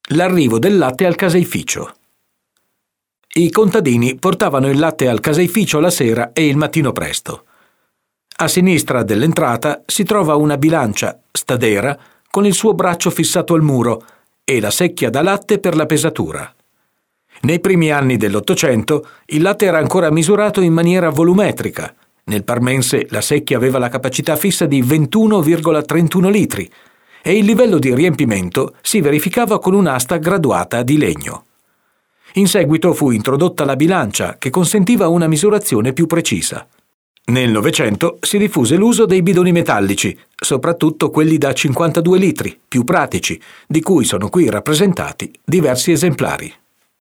L'arrivo del latte al caseificio. I contadini portavano il latte al caseificio la sera e il mattino presto. A sinistra dell'entrata si trova una bilancia, stadera, con il suo braccio fissato al muro e la secchia da latte per la pesatura. Nei primi anni dell'Ottocento il latte era ancora misurato in maniera volumetrica. Nel parmense la secchia aveva la capacità fissa di 21,31 litri e il livello di riempimento si verificava con un'asta graduata di legno. In seguito fu introdotta la bilancia, che consentiva una misurazione più precisa. Nel Novecento si diffuse l'uso dei bidoni metallici, soprattutto quelli da 52 litri, più pratici, di cui sono qui rappresentati diversi esemplari.